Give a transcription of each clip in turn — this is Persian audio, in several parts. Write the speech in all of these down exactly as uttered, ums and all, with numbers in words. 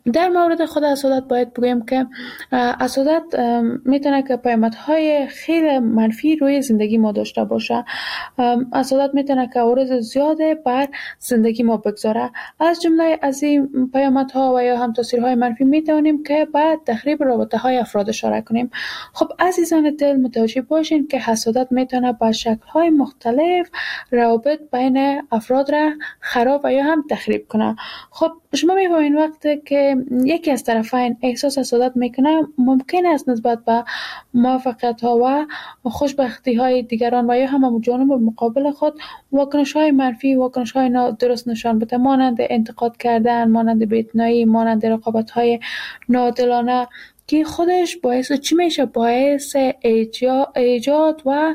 در مورد خود حسادت باید بگویم که اه، حسادت ام، میتونه که پیامدهای خیلی منفی روی زندگی ما داشته باشه. ام، حسادت میتونه که عوارض زیاده بر زندگی ما بگذاره. از جمله از این پیامدها و یا هم تاثیرهای منفی میتونیم که بعد تخریب رابطه های افراد اشاره کنیم. خب عزیزان دل، متوجه باشین که حسادت میتونه به شکل های مختلف روابط بین افراد را خراب و یا هم تخریب کنه. خب شما می‌فهمین وقتی که یکی از طرفین احساس حسادت میکنه، ممکن است نسبت به موفقیت ها و خوشبختی های دیگران و یا هم جانب مقابل خود واکنش های منفی، واکنش های نادرست نشان بده، مانند انتقاد کردن، مانند بی‌اعتنایی، مانند رقابت های ناعادلانه، که خودش باعث چی میشه؟ باعث ایجا- ایجاد و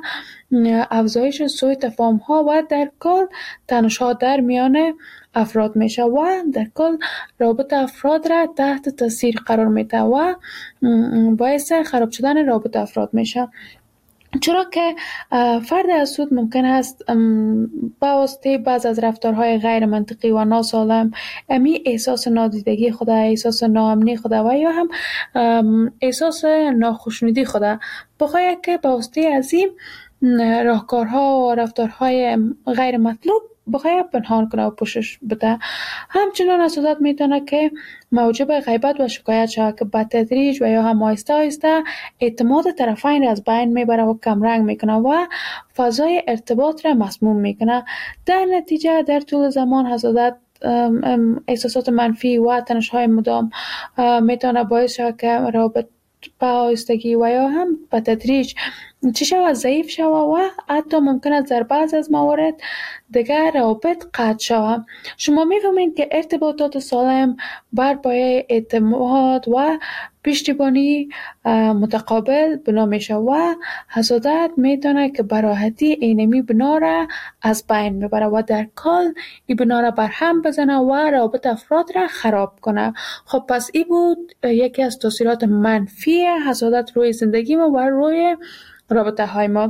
افزایش سوء تفاهم ها و در کل تنش ها در میان افراد میشه و در کل رابط افراد را تحت تاثیر قرار میده و باعث خراب شدن رابط افراد میشه. چرا که فرد حسود ممکن است ام، به واسطه بعض از رفتارهای غیر منطقی و ناسالم امی احساس نادیدگی خود، احساس ناامنی خود و یا هم ام، احساس ناخوشنودی خود بخواهد که به واسطه از این راهکارها و رفتارهای غیر مطلوب بخواهد پنهان کنه و پوشش بده. همچنان حسادت میتونه که موجب غیبت و شکایت شود که به تدریج و یا هم آهسته آهسته اعتماد طرفین را از بین میبره و کمرنگ میکنه و فضای ارتباط را مسموم میکنه. در نتیجه در طول زمان حسادت ام، ام، احساسات منفی و تنش‌های مدام میتونه باعث شود که روابط به آهستگی و یا هم به تدریج چی شود؟ ضعیف شود و حتی ممکن است در بعض از موارد دیگر روابط قطع شود. شما می‌فهمید که ارتباطات سالم بر پایه اعتماد و پشتیبانی اه، متقابل بنا میشه و حسادت میتونه که به راحتی اینمی بنا را از بین میبره و در کل این بنا را بر هم بزنه و روابط افراد را خراب کنه. خب پس این بود یکی از تاثیرات منفی حسادت روی زندگی ما و روی رابطه های ما.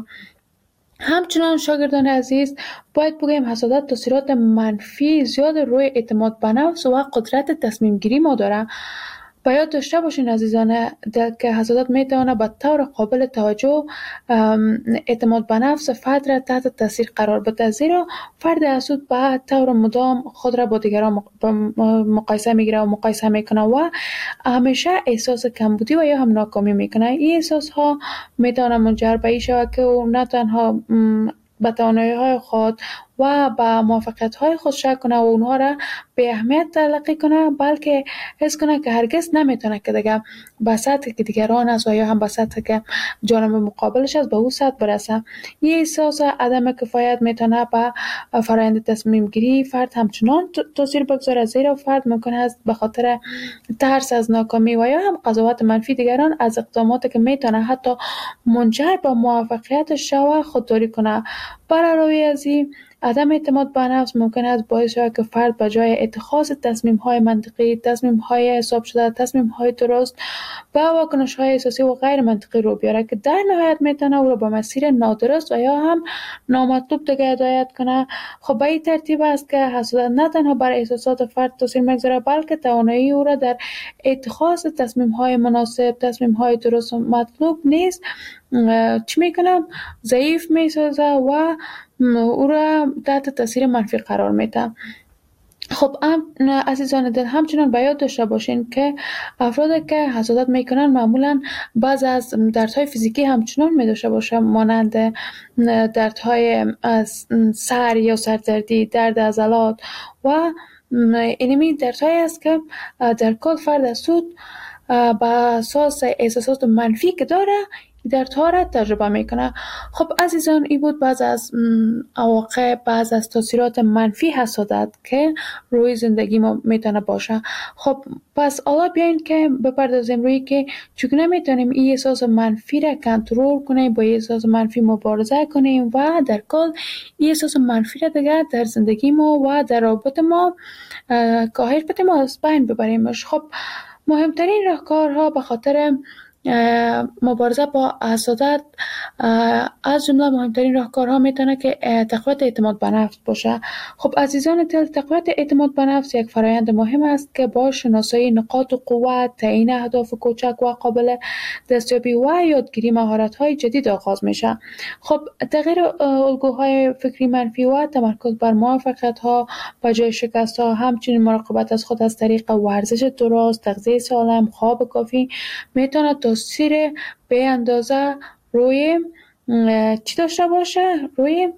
همچنان شاگردان عزیز، باید بگویم حسادت تاثیرات منفی زیاد روی اعتماد به نفس و قدرت تصمیم گیری ما داره. باید داشته باشین عزیزان دل که حسادت میتونه به طور قابل توجه ام، اعتماد به نفس فرد را تحت تاثیر قرار بده، زیرا فرد حسود به طور مدام خود را با دیگران مق- با مقایسه میگیره و مقایسه میکنه و همیشه احساس کمبودی و یا هم ناکامی میکنه. این احساس ها میتونه منجر به این شود که او نه تنها م، به توانایی های خود و به موفقیت های خود شک کنه و اونها را به اهمیت تلقی کنه، بلکه حس کنه که هرگز نمیتونه که دیگه به سطحی که دیگران است و یا هم به سطحی که جانب مقابلش است به او سطح برسه. یه احساس عدم کفایت میتونه به فرآیند تصمیم گیری فرد همچنان ت- تاثیر بگذاره، زیرا فرد ممکن است به خاطر ترس از ناکامی و یا هم قضاوت منفی دیگران از اقداماتی که میتونه حتی منجر به موفقیت شوه خودداری کنه. بر علاوه از این، عدم اعتماد به نفس ممکن است باعث شود که فرد به جای اتخاذ تصمیم‌های منطقی، تصمیم‌های حساب شده، تصمیم‌های درست و واکنش‌های احساسی و غیر منطقی رو بیاره که در نهایت میتونه او را به مسیر نادرست و یا هم نامطلوب دیگه هدایت کنه. خب به این ترتیب است که حسادت نه تنها بر احساسات فرد تاثیر میگذاره، بلکه توانایی او را در اتخاذ تصمیم‌های مناسب، تصمیم‌های درست و مطلوب نیست چی میکنم ضعیف میسازه و او را تحت تاثیر منفی قرار میده. خب ام عزیزان دل، همچنان به یاد داشته باشین که افرادی که حسادت میکنن معمولا بعض از دردهای فیزیکی همچنان میداشته باشه، مانند دردهای از سر یا سردردی، درد عضلات و اینمی دردهایی است که در کل فرد حسود به اساس احساسات منفی که داره دردها را تجربه میکنه. خب عزیزان، این بود بعض از عواقب، بعض از تاثیرات منفی حسادت که روی زندگی ما میتونه باشه. خب پس حالا بیاین که بپردازیم روی که چگونه میتونیم این احساس منفی را کنترل کنیم، با این احساس منفی مبارزه کنیم و در کل این احساس منفی را دیگه در زندگی ما و در رابطه ما اه، کاهش بدیم و از بین ببریمش. خب مهمترین راهکارها به خاطر مبارزه با حسادت از جمله مهمترین راهکارها میتونه که تقویت اعتماد به نفس باشه. خب عزیزان دل، تقویت اعتماد به نفس یک فرایند مهم است که با شناسایی نقاط قوت، تعیین اهداف کوچک و قابل دستیابی و یادگیری مهارت‌های جدید آغاز میشه. خب تغییر الگوهای فکری منفی و تمرکز بر موفقیت‌ها به جای شکست‌ها، همچنین مراقبت از خود از طریق ورزش درست، تغذیه سالم، خواب کافی میتونه تاثیر به اندازه روی چی داشته باشه؟ روی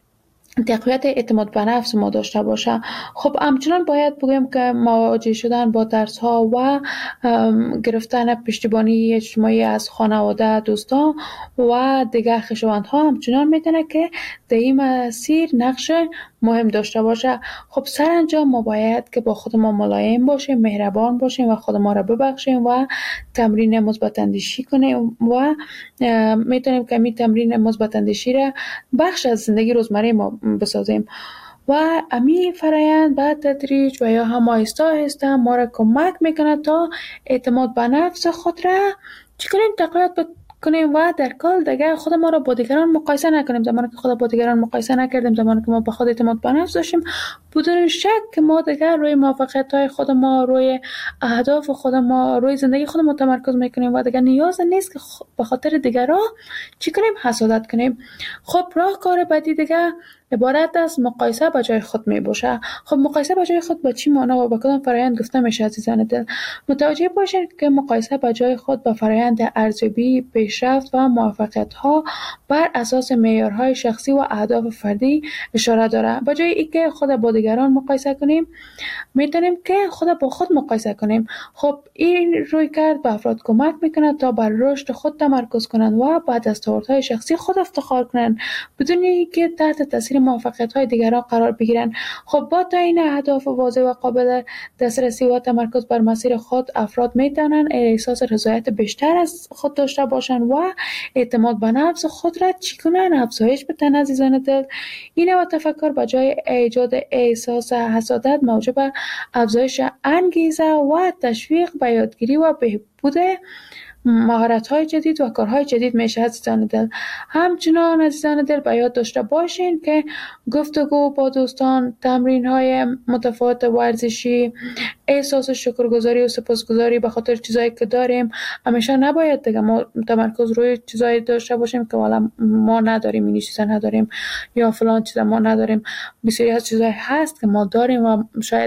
تقویت اعتماد به نفس ما داشته باشه. خب همچنان باید بگویم که مواجه شدن با ترس ها و گرفتن پشتیبانی اجتماعی از خانواده، دوستان و دیگر خویشاوندها همچنان میتونه که در این مسیر نقش مهم داشته باشه. خب سرانجام ما باید که با خود ما ملایم باشیم، مهربان باشیم و خود ما را ببخشیم و تمرین مثبت اندیشی کنیم و میتونیم که می تمرین مثبت اندیشی را بخش از زندگی روزمره ما بسازیم و امی فرایند به تدریج و یا هم آهسته آهسته ما را کمک میکنه تا اعتماد به نفس خود را چی کنیم تقویت کنیم و در کل دیگه خود ما را با دیگران مقایسه نکنیم. زمانی که خود با دیگران مقایسه نکردیم، زمانی که ما به خود اعتماد به نفس داشتیم، بدون شک که ما دیگه روی موفقیت های خود ما، روی اهداف خود ما، روی زندگی خود ما تمرکز میکنیم و دیگه نیاز نیست که به خاطر دیگران چی کنیم حسادت کنیم. خب راهکار بعدی دیگه عبارت از مقایسه با جای خود می باشه. خب مقایسه با جای خود با چی معنا و با کدام فرآیند گفته میشه عزیزان دل؟ متوجه باشید که مقایسه با جای خود با فرآیند ارزیابی، پیشرفت و موفقیت ها بر اساس معیارهای شخصی و اهداف فردی اشاره داره. با جای اینکه خود با دیگران مقایسه کنیم، میتونیم که خود با خود مقایسه کنیم. خب این روی کرد به افراد کمک میکنه تا بر رشد خود تمرکز کنند و با دستاوردهای شخصی خود افتخار کنند بدون اینکه تحت تاثیر موفقیت‌های دیگران قرار بگیرند. خب با تعیین اهداف واضح و قابل دسترسی و تمرکز بر مسیر خود، افراد میتونن احساس رضایت بیشتر از خود داشته باشند و اعتماد به نفس خود را چی کنن افزایش بدن عزیزان دل. این و تفکر به جای ایجاد احساس حسادت موجب افزایش انگیزه و تشویق به یادگیری و بهبود مهارت‌های جدید و کارهای جدید میشه عزیزان دل. همچنان عزیزان دل به یاد داشته باشین که گفتگو با دوستان، تمرین‌های متفاوت ورزشی، احساس شکرگزاری و سپاسگزاری به خاطر چیزایی که داریم، همیشه نباید دیگه ما تمرکز روی چیزایی داشته باشیم که والا ما نداریم، این چیزا نداریم یا فلان چیزا ما نداریم. بسیاری از چیزایی هست که ما داریم و شاید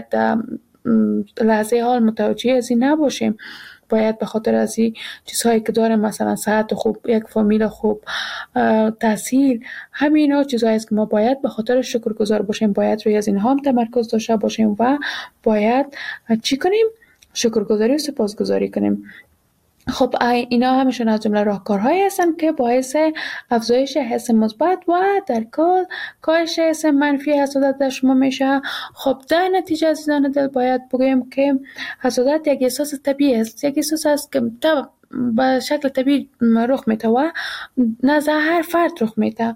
لحظه حال متوجه از این نباشیم. باید به خاطر از این چیزهایی که داریم، مثلا صحت خوب، یک فامیل خوب، تحصیل، همین ها چیزهایی است که ما باید به خاطر شکرگزار باشیم، باید روی از اینها هم تمرکز داشته باشیم و باید چی کنیم؟ شکرگزاری و سپاسگزاری کنیم. خب اینا همشون از جمله راهکارهایی هستن که باعث افزایش حس مثبت و در کل کاهش حس منفی حسادت در شما میشه. خب در نتیجه عزیزان دل باید بگویم که حسادت یک احساس طبیعی است، یک احساس است که به شکل طبیعی رخ میده و نزد هر فرد رخ میده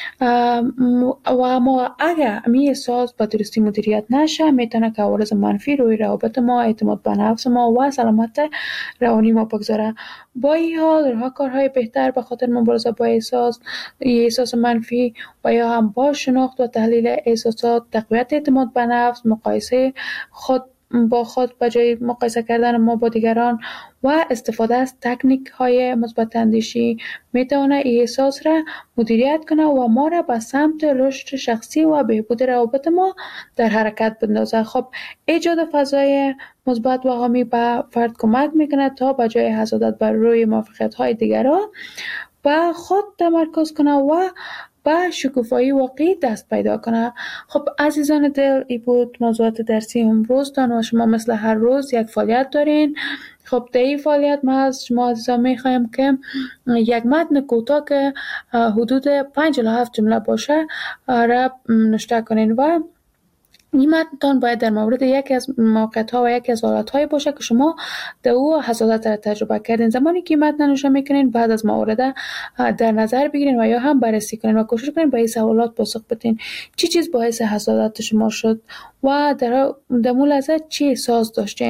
و ما اگر می احساس به درستی مدیریت نشه میتونه که عوارض منفی روی روابط ما، اعتماد به نفس ما و سلامت روانی ما بگذاره. با این حال راهکارهای بهتر به خاطر مبارزه با احساس احساس منفی و یا هم با شناخت و تحلیل احساسات، تقویت اعتماد به نفس، مقایسه خود با خود به جای مقایسه کردن ما با دیگران و استفاده از تکنیک های مثبت اندیشی میتونه این احساس را مدیریت کنه و ما را به سمت رشد شخصی و بهبود روابط ما در حرکت بندازه. خب ایجاد فضای مثبت و حامی به فرد کمک میکنه تا به جای حسادت بر روی موفقیت های دیگران به خود تمرکز کنه و با شکوفایی واقعی دست پیدا کنه. خب عزیزان دل، این بود موضوعات درسی امروزتان و شما مثل هر روز یک فعالیت دارین. خب در این فعالیت ما از شما عزیزان میخوایم که یک متن کوتاه که حدود پنج الی هفت جمله باشه را نوشته کنین و این متن باید در مورد یکی از موقعیت‌ها و یکی از حالت‌های باشه که شما در او حسادت را تجربه کردین. زمانی که متن نوشته میکنین بعد از موارد در نظر بگیرین و یا هم بررسی کنین و کوشش کنین به این سوالات پاسخ بدین. چی چیز باعث حسادت شما شد و در در مول ازت چی احساس داشتین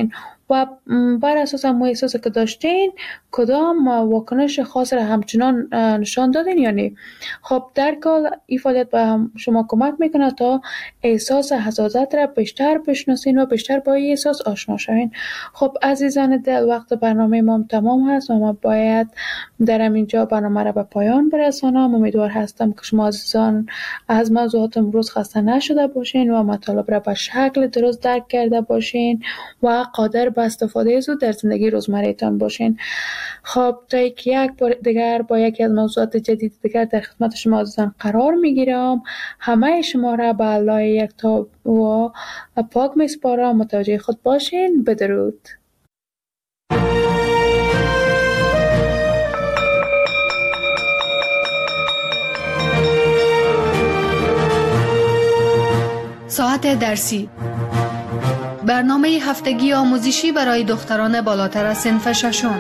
و بر اساس همون احساسی که داشتین کدام واکنش خاص را همچنان نشان دادین یا نه. خب در کل این فعالیت به شما کمک میکنه تا احساس حسادت را بیشتر بشناسین و بیشتر با این احساس آشنا شوین. خب عزیزان دل، وقت برنامه ما تمام هست و ما باید در اینجا برنامه را به پایان برسانم. امیدوار هستم که شما عزیزان از موضوعات امروز خسته نشده باشین و مطالب را به شکل درست درک کرده باشین و قادر به استفاده زود در زندگی روزمره‌تان باشین. خب تا یک بار دیگر با یکی از موضوعات جدید دیگر در خدمت شما عزیزان قرار میگیرم. همه شما را به الله یکتا و پاک میسپارم. متوجه خود باشین. بدرود. ساعت درسی، برنامه هفتگی آموزشی برای دختران بالاتر از صنف ششم.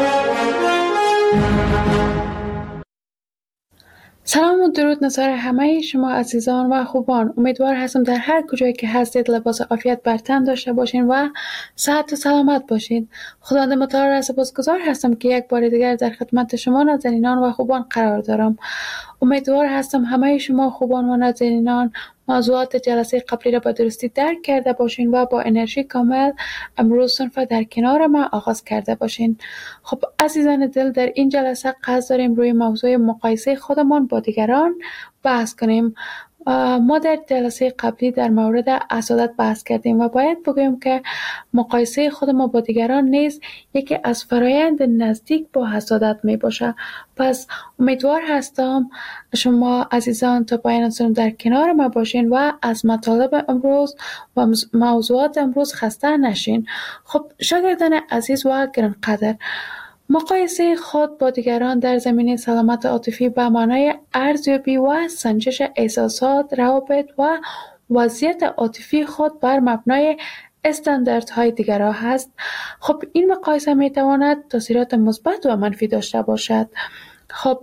سلام و درود نثار همه شما عزیزان و خوبان. امیدوار هستم در هر کجایی که هستید لباس عافیت بر تن داشته باشین و صحت و سلامت باشین. خداوند متعال را سپاسگزار هستم که یک بار دیگر در خدمت شما نازنینان و خوبان قرار دارم. امیدوار هستم همه شما خوبان و نازنینان موضوعات جلسه قبلی را به درستی درک کرده باشین و با انرژی کامل امروز صنف در کنار ما آغاز کرده باشین. خب عزیزان دل، در این جلسه قصد داریم روی موضوع مقایسه خودمان با دیگران بحث کنیم. ما در جلسه قبلی در مورد حسادت بحث کردیم و باید بگویم که مقایسه خود ما با دیگران نیز یکی از فرایند نزدیک با حسادت می باشه. پس امیدوار هستم شما عزیزان تا پایان سنم در کنار ما باشین و از مطالب امروز و موضوعات امروز خسته نشین. خب شاگردان عزیز و گرانقدر، مقایسه خود با دیگران در زمینه سلامت عاطفی به معنای ارزیابی و سنجش احساسات، روابط و وضعیت عاطفی خود بر مبنای استانداردهای دیگران هست. خب این مقایسه می تواند تاثیرات مثبت و منفی داشته باشد. خب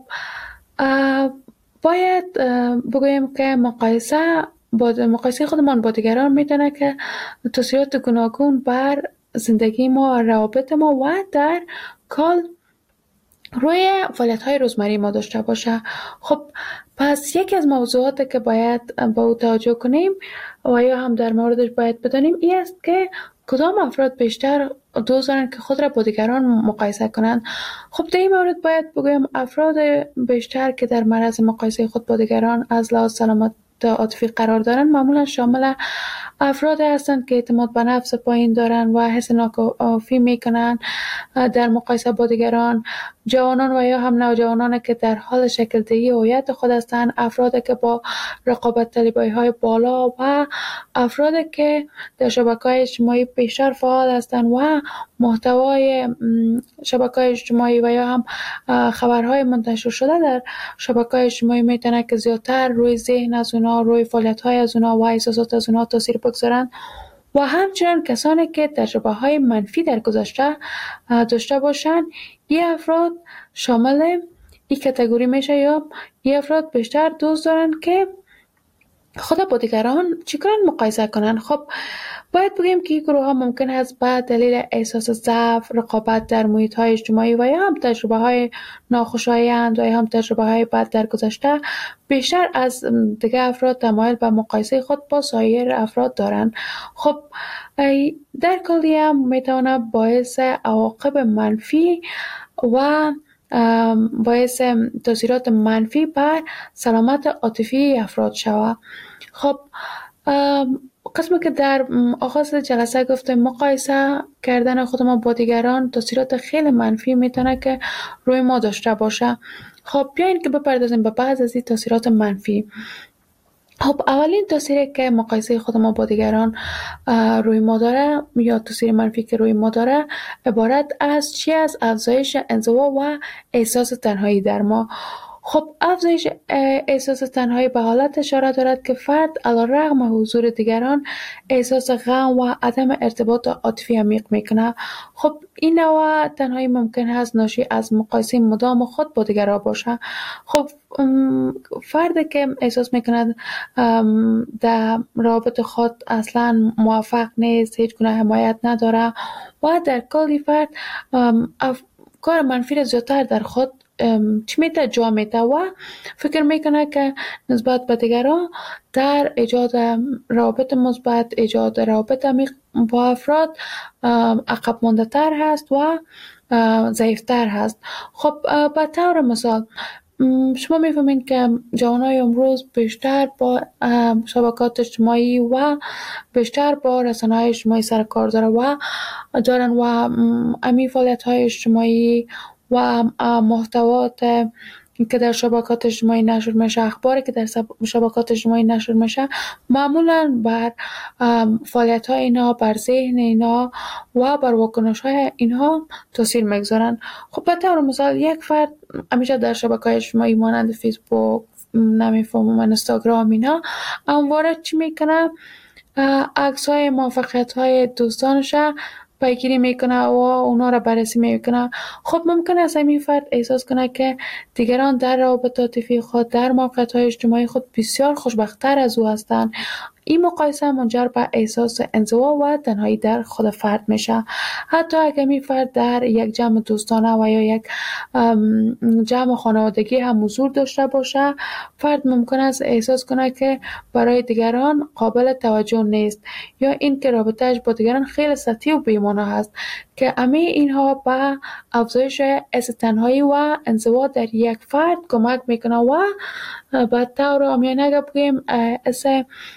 باید بگویم که مقایسه با مقایسه خودمان با دیگران میتونه که تاثیرات گوناگون بر زندگی ما، روابط ما و در کل روی فعالیت‌های روزمره ما داشته باشه. خب پس یکی از موضوعاتی که باید با او توجه کنیم و یا هم در موردش باید بدانیم این است که کدام افراد بیشتر دوست دارند که خود را با دیگران مقایسه کنند. خب در این مورد باید بگویم افراد بیشتر که در معرض مقایسه خود با دیگران از لحاظ سلامت عاطفی قرار دارند معمولا شامل افراد هستند که اعتماد به نفس پایین دارند و حس ناکافی میکنند در مقایسه با دیگران. جوانان و یا هم نوجوانان که در حال شکل دهی هویت خود هستند، افرادی که با رقابت طلبی های بالا و افرادی که در شبکه‌های اجتماعی بیشتر فعال هستند و محتوای شبکه‌های اجتماعی و یا هم خبرهای منتشر شده در شبکه‌های اجتماعی میتونه که زیادتر روی ذهن از اونا، روی فعالیت‌های از اونا و احساسات از اونا تاثیر بگذارند. و همچنین کسانی که تجربه‌های منفی در گذشته داشته باشند، این افراد شامل این کاتگوری میشه یا این افراد بیشتر دوست دارن که خود با دیگران چیکار مقایسه کنن. خب باید بگیم که این گروه ها ممکن است به دلیل احساس ضعف، رقابت در محیط های اجتماعی و یا هم تجربه های ناخوشایند و یا هم تجربه های بد در گذشته بیشتر از دیگر افراد تمایل به مقایسه خود با سایر افراد دارند. خب در کلی هم میتونه باعث عواقب منفی و باعث تاثیرات منفی بر سلامت عاطفی افراد شود. خب قسمی که در آغاز جلسه گفتم مقایسه کردن خود ما با دیگران تاثیرات خیلی منفی میتونه که روی ما داشته باشه. خب بیاین که بپردازیم به بعض از این تاثیرات منفی. خب اولین تاثیری که مقایسه خود ما با دیگران روی ما داره یا تاثیر منفی که روی ما داره عبارت از چی از افزایش انزوا و احساس تنهایی در ما. خب افزایش اه، احساس تنهایی به حالت اشاره دارد که فرد علیرغم حضور دیگران احساس غم و عدم ارتباط عاطفی عمیق میکنه. خب این نوع تنهایی ممکن است ناشی از مقایسه مدام خود با دیگران باشه. خب ام، فردی که احساس میکند ام، در رابطه خود اصلا موفق نیست، هیچ گونه حمایت نداره و در کل فرد ام، افکار منفی را زیادتر در خود ام، چی میته جا میته و فکر میکنه که نسبت به دیگران در ایجاد ام، روابط مثبت، ایجاد روابط عمیق با افراد ام، عقب مانده تر هست و اه، ضعیفتر هست. خب اه، به طور مثال م، شما میفهمین که جوانای امروز بیشتر با اه، شبکات اجتماعی و بیشتر با رسانه های اجتماعی سر کار داره و دارن و م، امی فعالیت های اجتماعی و اه، محتوات که در شبکات اجتماعی نشر میشه، اخباری که در سب- شبکات اجتماعی نشر میشه معمولا بر فعالیت های اینا، بر ذهن اینا و بر واکنش های اینها تاثیر میگذارن. خب به طور مثال یک فرد همیشه در شبکه اجتماعی مانند فیسبوک، نمیفهمم اینستاگرام اینا همواره چی میکنه؟ عکس های موفقیت های دوستانش پیگیری میکنه و اونا را بررسی میکنه. خب ممکن است این فرد احساس کنه که دیگران در روابط عاطفی خود، در موقعیت های اجتماعی خود بسیار خوشبخت‌تر از او هستند. این مقایسه منجر به احساس انزوا و تنهایی در خود فرد میشه. حتی اگر می فرد در یک جمع دوستانه و یا یک ام، جمع خانوادگی هم حضور داشته باشه، فرد ممکن است احساس کنه که برای دیگران قابل توجه نیست یا این که رابطهش با دیگران خیلی سطحی و بی‌معنی هست که همه اینها به افزایش حس تنهایی و انزوا در یک فرد کمک میکنه و به طور عامیانه اگر بگیم اه، حس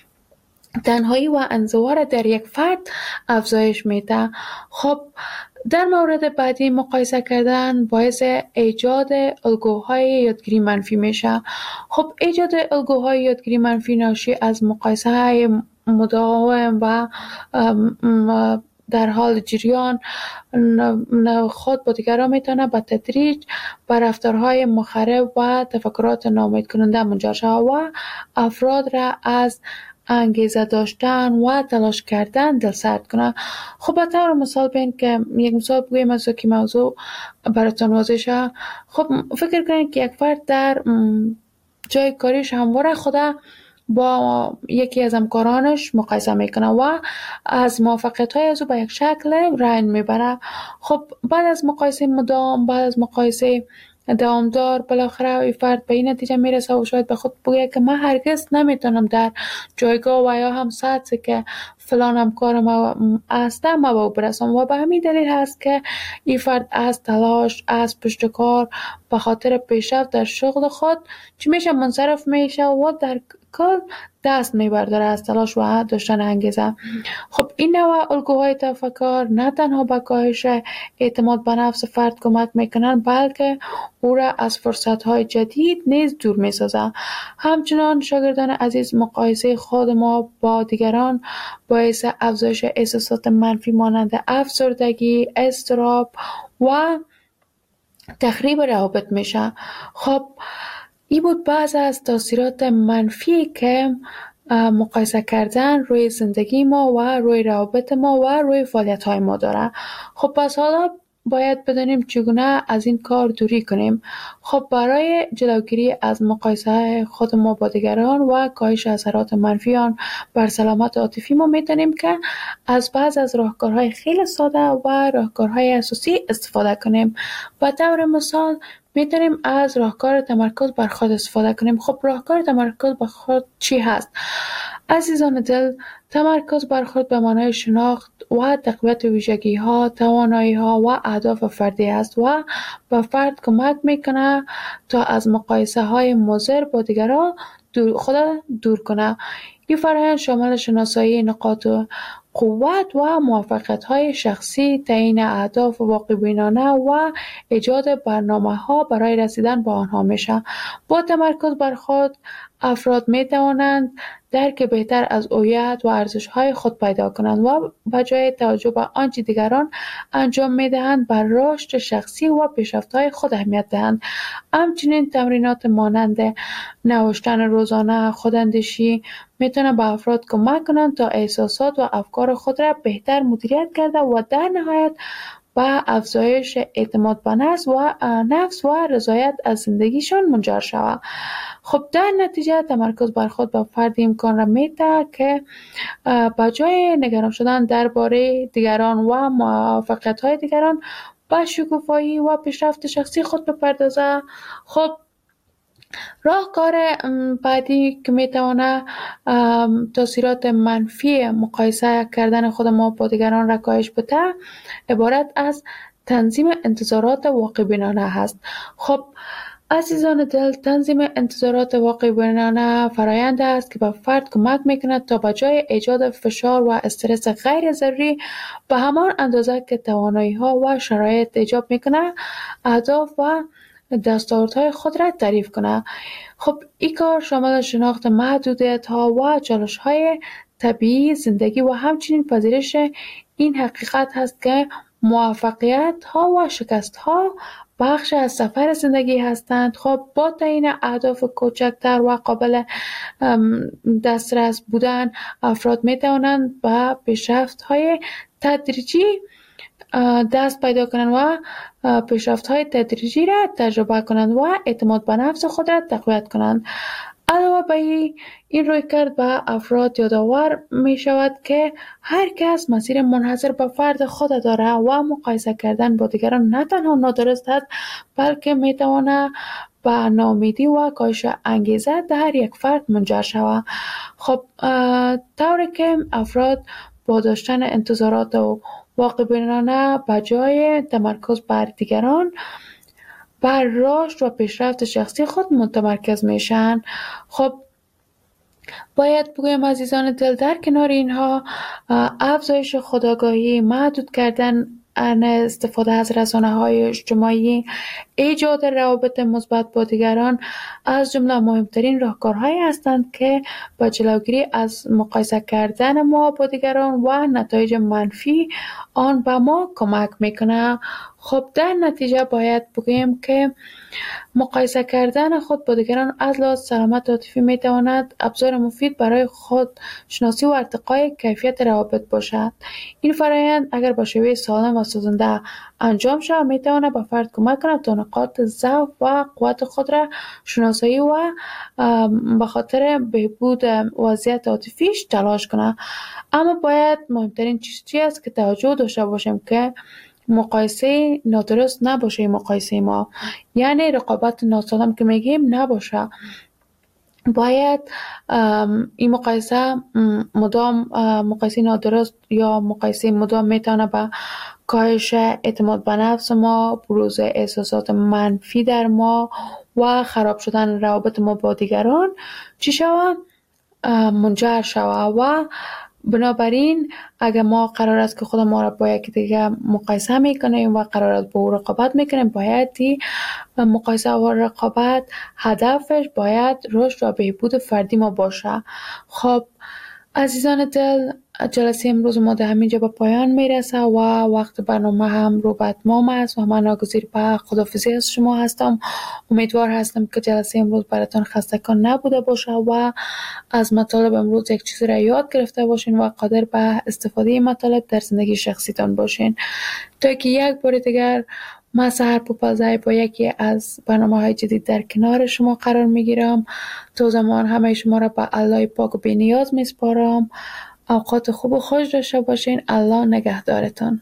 تنهایی و انزوا را در یک فرد افزایش میده. خب در مورد بعدی مقایسه کردن باعث ایجاد الگوهای یادگیری منفی میشه. خب ایجاد الگوهای یادگیری منفی ناشی از مقایسه های مداوم و ام، م، در حال جریان ن- ن- خود با دیگران میتونه به تدریج به رفتارهای مخرب و تفکرات ناامید کننده منجر شود و افراد را از انگیزه داشتن و تلاش کردن دلسرد کنه. خب به طور مثال بین که یک مثال بگویم از که موضوع براتون واضح شه. خب فکر کنید که یک فرد در م، جای کاریش همواره خدا با یکی از همکارانش مقایسه میکنه و از موفقیت های از او به یک شکل رنج میبره. خب بعد از مقایسه مدام، بعد از مقایسه دوامدار، بالاخره این فرد به این نتیجه میرسه و شاید به خود بگه که من هرگز نمیتونم در جایگاه و یا هم سطحی که فلان همکار ما هسته ما به او برسم و به همین دلیل هست که این فرد از تلاش، از پشت کار به خاطر پیشرفت در شغل خود چی میشه منصرف میشه و در کل دست میبرداره از تلاش و داشتن انگیزه. خب این نوع الگوهای تفکر نه تنها به کاهش اعتماد به نفس فرد کمک میکنن بلکه او را از فرصتهای جدید نیز دور میسازه. همچنان شاگردان عزیز مقایسه خود ما با دیگران باعث افزایش احساسات منفی مانند افسردگی، اضطراب و تخریب روابط میشه. خب این بود بعض از تاثیرات منفی که اه، مقایسه کردن روی زندگی ما و روی روابط ما و روی فعالیت های ما داره. خب پس حالا باید بدانیم چگونه از این کار دوری کنیم. خب برای جلوگیری از مقایسه خود ما با دیگران و کاهش اثرات منفی آن بر سلامت عاطفی ما میتونیم که از بعض از راهکارهای خیلی ساده و راهکارهای اساسی استفاده کنیم. به طور مثال میتونیم از راهکار تمرکز بر خود استفاده کنیم. خب راهکار تمرکز بر خود چی هست؟ عزیزان دل، تمرکز بر خود به معنای شناخت و تقویت ویژگی ها، توانایی ها و اهداف فردی است و به فرد کمک میکنه تا از مقایسه های مضر با دیگران دور خود دور کنه. این فرآیند شامل شناسایی نقاط قوت و موفقیت‌های شخصی، تعیین اهداف واقع‌بینانه و ایجاد برنامه‌ها برای رسیدن به آنها میشه. با تمرکز بر خود افراد می توانند درک بهتر از هویت و ارزش‌های خود پیدا کنند و به جای توجه به آنچه دیگران انجام می‌دهند بر رشد شخصی و پیشرفت‌های خود اهمیت دهند. همچنین تمرینات مانند نوشتن روزانه، خوداندیشی می‌توانند به افراد کمک کنند تا احساسات و افکار خود را بهتر مدیریت کرده و در نهایت به افزایش اعتماد به نفس و نفس و رضایت از زندگیشان منجر شود. خب در نتیجه تمرکز بر خود به فرد امکان را میده که به جای نگران شدن درباره دیگران و موفقیت‌های دیگران به شکوفایی و پیشرفت شخصی خود بپردازد. خب راهکار بعدی که میتونه تاثیرات منفی مقایسه کردن خود ما با دیگران را کاهش بده عبارت از تنظیم انتظارات واقع بینانه هست. خب عزیزان دل، تنظیم انتظارات واقع بینانه فرایند است که به فرد کمک میکند تا به جای ایجاد فشار و استرس غیر ضروری به همان اندازه که توانایی ها و شرایط ایجاب میکنه اهداف و دستاوردهای خود را تعریف کنه. خب این کار شامل شناخت محدودیت ها و چالش های طبیعی زندگی و همچنین پذیرش این حقیقت هست که موفقیت ها و شکست ها بخش از سفر زندگی هستند. خب با تعیین اهداف کوچکتر و قابل دسترس بودن افراد می توانند به پیشرفت های تدریجی دست پیدا کنند و پیشرفت های تدریجی را تجربه کنند و اعتماد به نفس خود را تقویت کنند. علاوه بر این رویکرد به افراد یادآور می شود که هر کس مسیر منحصر به فرد خود دارد و مقایسه کردن با دیگران نه تنها نادرست است بلکه می تواند به ناامیدی و کاهش انگیزه در یک فرد منجر شود. خب طوری که افراد با داشتن انتظارات و واقع بینانه به جای تمرکز بر دیگران بر رشد و پیشرفت شخصی خود متمرکز میشن. خب باید بگویم عزیزان دل، در کنار اینها افزایش خودآگاهی، محدود کردن استفاده از رسانه‌های اجتماعی، ایجاد روابط مثبت با دیگران از جمله مهمترین راهکارهایی هستند که با جلوگیری از مقایسه کردن ما با دیگران و نتایج منفی آن به ما کمک میکنه. خب در نتیجه باید بگویم که مقایسه کردن خود با دیگران از لحاظ سلامت عاطفی میتواند ابزار مفید برای خود شناسی و ارتقای کیفیت روابط باشد. این فرآیند اگر با شیوه سالم و سازنده انجام شود میتواند به فرد کمک کند تا نقاط ضعف و قوت خود را شناسایی و به خاطر بهبود وضعیت عاطفیش تلاش کند. اما باید مهمترین چیز چی است که توجه داشته باشیم که مقایسه نادرست نباشه. مقایسه ما یعنی رقابت ناسالم که میگیم نباشه. باید این مقایسه مدام مقایسه نادرست یا مقایسه مدام میتونه به کاهش اعتماد به نفس ما، بروز احساسات منفی در ما و خراب شدن روابط ما با دیگران چی شود؟ منجر شود. و بنابراین اگر ما قرار است که خود ما را با یکی دیگه مقایسه میکنیم و قرار است با او رقابت میکنیم، باید مقایسه و رقابت هدفش باید رشد و بهبود فردی ما باشه. خب عزیزان دل، جلسه امروز ما در همینجا به پایان میرسه و وقت برنامه هم رو به اتمام است و من ناگزیر به خداحافظی از شما هستم. امیدوار هستم که جلسه امروز براتون خستگان نبوده باشه و از مطالب امروز یک چیزی را یاد گرفته باشین و قادر به استفاده مطالب در زندگی شخصیتان باشین. تا که یک بار دیگر من سحر پوپلزای با یکی از برنامه های جدید در کنار شما قرار میگیرم. تا زمان همه شما را به الله پاک و بی‌نیاز میسپارم. اوقات خوب و خوش داشته باشین. الله نگهدارتان.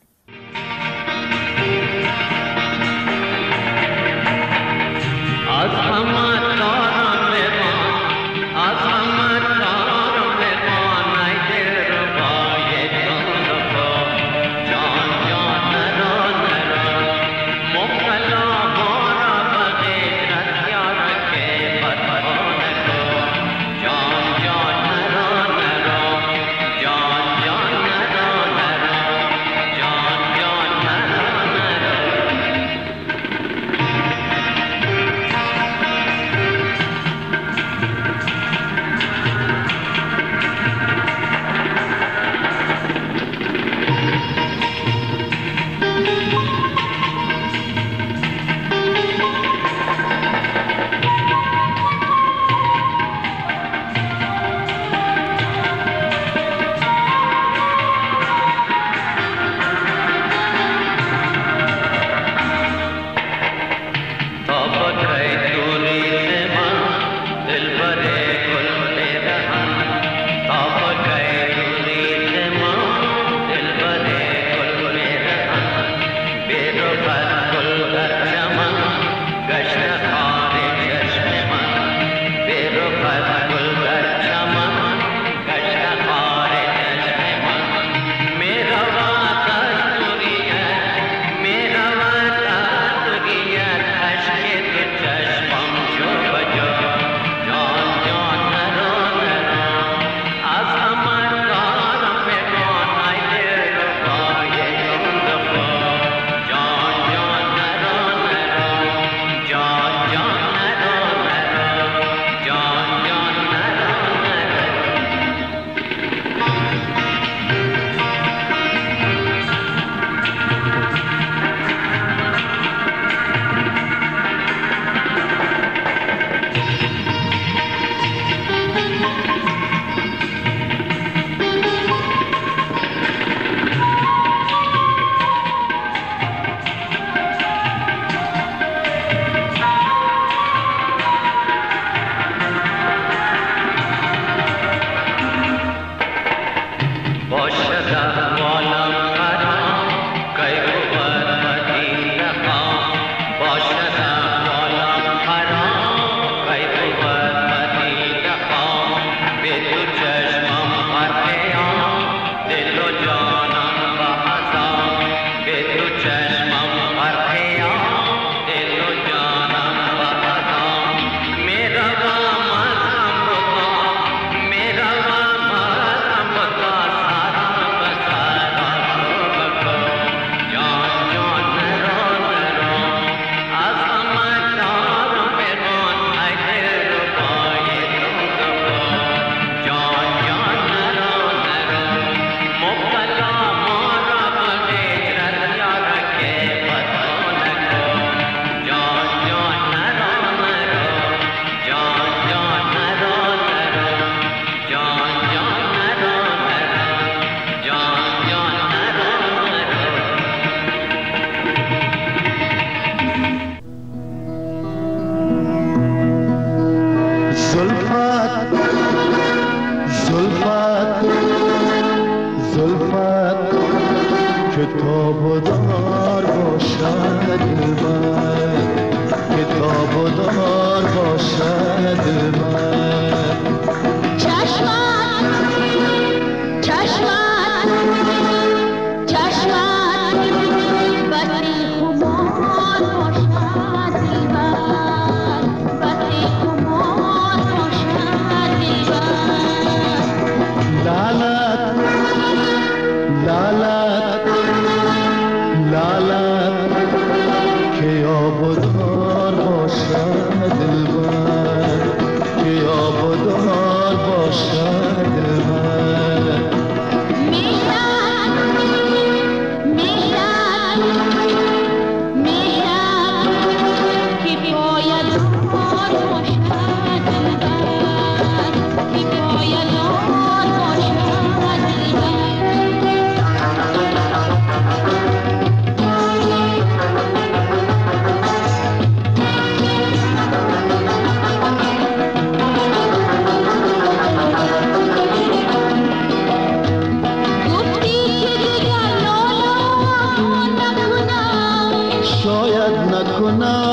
شاید نکنم